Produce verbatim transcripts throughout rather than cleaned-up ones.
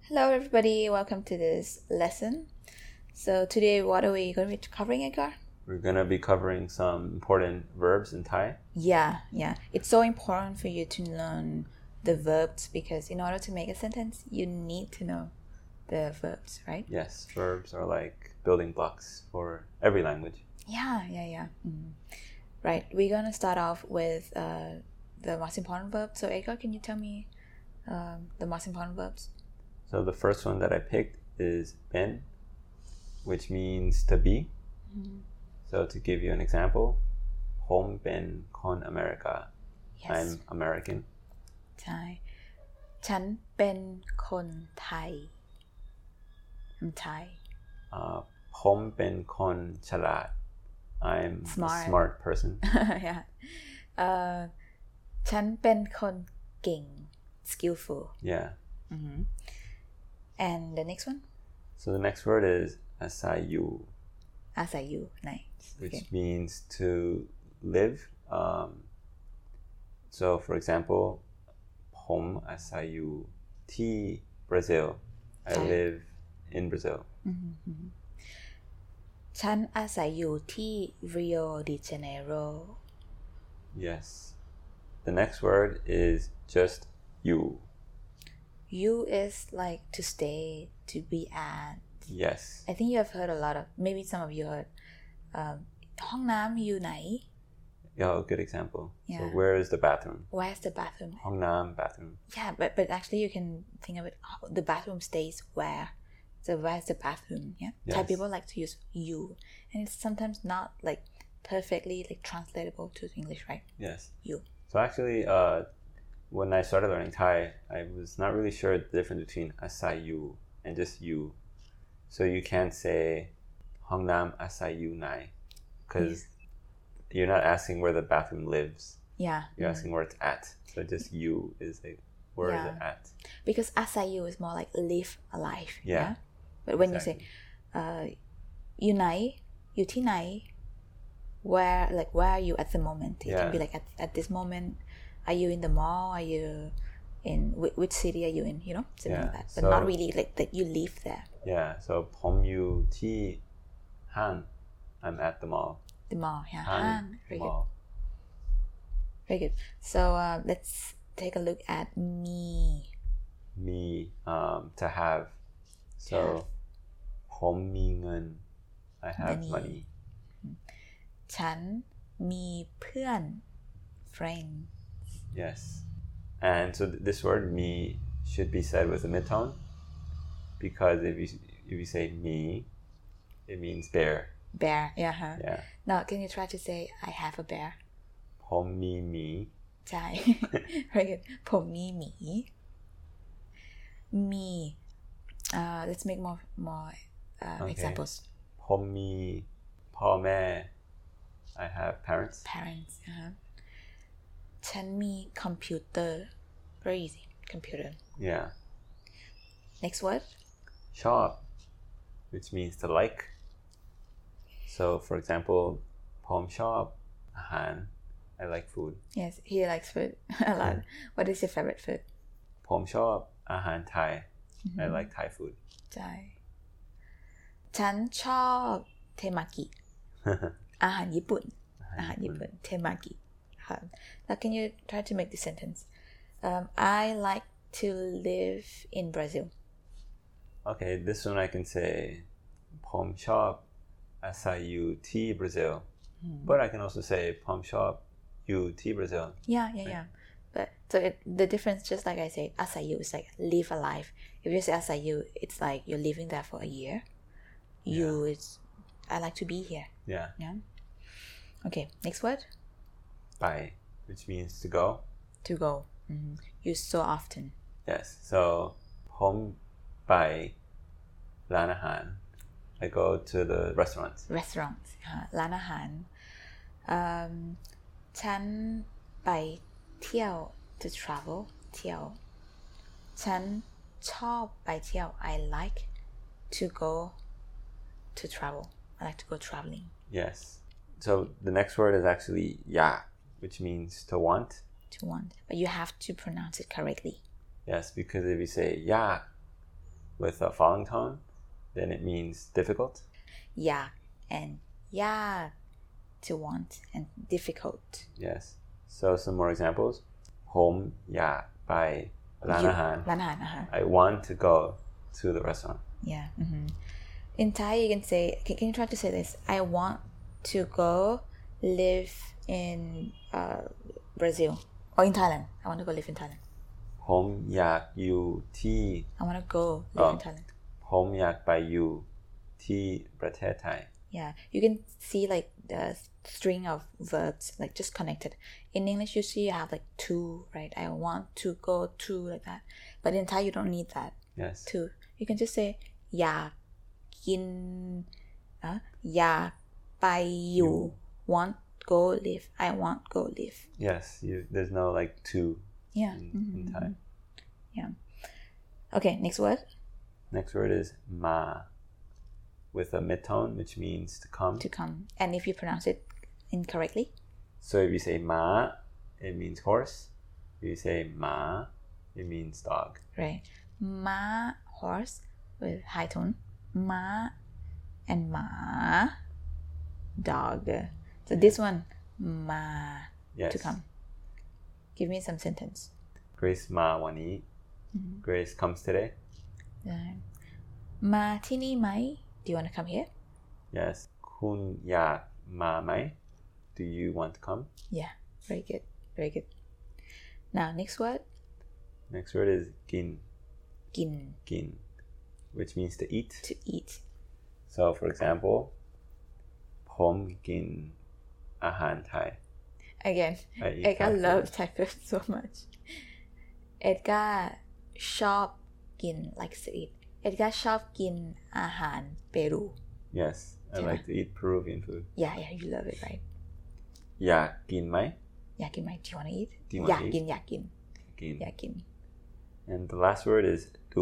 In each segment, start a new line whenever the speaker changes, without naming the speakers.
Hello everybody, welcome to this lesson. So today what are we going to be covering, Edgar?
We're going to be covering some important verbs in Thai.
Yeah, yeah. It's so important for you to learn the verbs because in order to make a sentence, you need to know the verbs, right?
Yes, verbs are like building blocks for every language.
Yeah, yeah, yeah. Mm. Right, we're going to start off with uh, the most important verb. So Edgar, can you tell me um, the most important verbs?
So the first one that I picked is ben, which means to be. Mm-hmm. So to give you an example, ผมเป็นคนอเมริกา
Yes.
I'm American.
ใช่ ฉันเป็นคนไทย I'm Thai.
Uh, ผมเป็นคนฉลาด I'm
Smart.
a smart person.
yeah. Uh, ฉันเป็นคนเก่ง skillful.
Yeah.
Mm-hmm. And the next one?
So the next word is asayu.
Asayu, nice.
Which
okay.
means to live. Um, so for example, ผมอาศัยอยู่ที่ Brazil. I live in Brazil.
Mm-hmm. ฉันอาศัยอยู่ที่ Rio de Janeiro.
Yes. The next word is just you.
You is like to stay, to be at.
Yes.
I think you have heard a lot of, maybe some of you heard, um, ห้องน้ำอยู่ไหน
Yeah, good example.
Yeah.
So where is the bathroom?
Where's the bathroom?
ห้องน้ำ bathroom.
Yeah, but but actually you can think of it, the bathroom stays where? So where's the bathroom? Yeah.
Yes.
Thai people like to use you, and it's sometimes not like perfectly like translatable to English, right?
Yes.
You.
So actually, uh, when I started learning Thai, I was not really sure the difference between asayu and just you. So you can't say ห้องน้ำอาศัยอยู่ไหน because yes. You're not asking where the bathroom lives.
Yeah.
You're mm-hmm. asking where it's at. So just you is like, where yeah. is it at?
Because asayu is more like live alive.
Yeah.
yeah? But when
exactly.
you say, uh, อยู่ไหน อยู่ที่ไหน where, like, where are you at the moment? It yeah. can be like, at, at this moment, are you in the mall? Are you in, which, which city are you in? You know, something
yeah.
like that. But
so,
not really like that you live there.
Yeah. So ผมอยู่ที่ห้าง I'm at the mall.
The mall, yeah.
ห้าง
ห้าง Very
mall.
good. Very good. So uh, let's take a look at me.
Me, um, to have. So ผมมีเงิน I have money. money.
ฉันมีเพื่อน friends.
Yes. And so this word me should be said with a mid-tone because if you if you say me, it means bear.
Bear, yeah. Huh?
Yeah.
Now, can you try to say I have a bear?
ผมมีหมี
ใช่ Very good. ผมมีหมี มี uh, let's make more more uh,
okay.
examples.
ผมมีพ่อแม่ I have parents.
Parents. Uh-huh. ฉันมีคอมพิวเตอร์ Very easy. Computer.
Yeah.
Next word?
ชอบ which means to like. So for example ผมชอบอาหาร I like food.
Yes, he likes food a lot. What is your favorite food?
ผมชอบอาหารไทย mm-hmm. I like Thai food.
ใช่ฉันชอบเทมากิ อาหารญี่ปุ่น อาหารญี่ปุ่น เทมากิ Now can you try to make the sentence? Um, I like to live in Brazil.
Okay, this one I can say ผมชอบอาศัยอยู่ที่ Brazil. Hmm. But I can also say ผมชอบอยู่ที่ Brazil.
Yeah, yeah, right? yeah. But so it, the difference, just like I said, asayu is like live a life. If you say asayu, it's like you're living there for a year. You, yeah. it's I like to be here.
Yeah.
Yeah. Okay, next word.
Bye, which means to go.
To go. Mm-hmm. Used so often.
Yes. So ผมไปร้านอาหาร I go to the restaurants.
Restaurants. ร้านอาหาร um, ฉันไปเที่ยว to travel เที่ยว ฉันชอบไปเที่ยว I like to go to travel. I like to go traveling.
Yes. So the next word is actually ya, which means to want.
To want. But you have to pronounce it correctly.
Yes, because if you say ya, with a falling tone, then it means difficult.
อยาก and ยาก to want and difficult.
Yes. So some more examples. ผมอยากไปร้านอาหาร
ร้านอาหารอาหาร
I want to go to the restaurant.
Yeah. Mm-hmm. In Thai, you can say, can, can you try to say this? I want to go live in uh, Brazil or in Thailand. I want to go live in Thailand.
ผมอยากอยู่ที่
I want to go live
Oh.
in Thailand.
ผมอยากไปอยู่ที่ประเทศไทย
Yeah, you can see like the string of verbs like just connected. In English, you see you have like to, right? I want to go to like that. But in Thai, you don't need that
Yes.
to. You can just say อยากกิน uh, อยากไปอยู่ want go live. I want go live.
Yes. You, there's no like to
Yeah.
in,
Mhm.
in Thai.
Yeah. Okay, next word.
Next word is ma with a mid-tone, which means to come.
To come. And if you pronounce it incorrectly,
So if you say ma, it means horse. If you say ma, it means dog.
right? Ma, horse with high tone. Ma and ma, dog. So this one, ma,
Yes.
to come. Give me some sentence.
Grace ma wani. Grace comes today.
Uh, ma ที่นี่ไหม Do you want to come here?
Yes. Kun yak ma mai. Do you want to come?
Yeah, very good, very good. Now, next word,
Next word is gin.
gin,
Gin, which means to eat.
to eat.
So, for example, ผมกินอาหารไทย
Again,
I eat
Edgar
Thai food.
loves Thai food so much. Edgar ชอบกิน likes to eat. Edgar ชอบกินอาหารเปรู
Yes, I
Yeah.
like to eat Peruvian food.
Yeah, yeah, you love it, right?
อยากกินไหม
อยากกินไหม Do you want to eat?
Do you
อ
want
ยาก
to
กิน
eat?
อยากกิน
กิน
อยากกิน
And the last word is ดู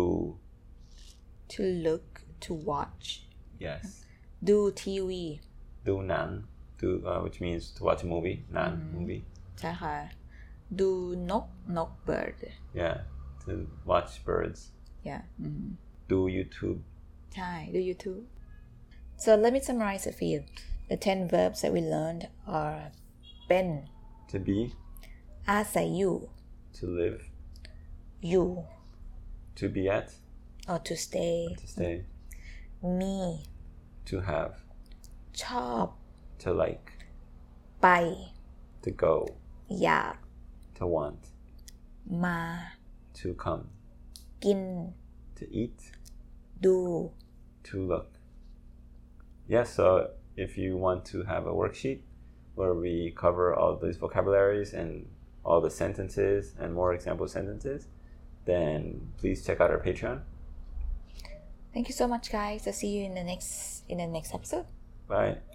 To look, to watch.
Yes.
ดู ทีวี
ดูหนัง do uh, which means to watch a movie, non movie.
ใช่ค่ะ ดูนกนก bird.
Yeah, to watch birds.
Yeah. Mm.
Do YouTube.
ใช่ do you too? So let me summarize a few. The ten verbs that we learned are เป็น
To be,
อาศัยอยู่
to live,
อยู่
to be at,
or to stay.
to stay,
มี
to have,
ชอบ
to like,
ไป
to go,
อยาก
to want,
มา
to come,
กิน
to eat,
ดู
to look. Yes, so if you want to have a worksheet where we cover all these vocabularies and all the sentences and more example sentences, then please check out our Patreon.
Thank you so much, guys. I'll see you in the next in the next episode.
Bye.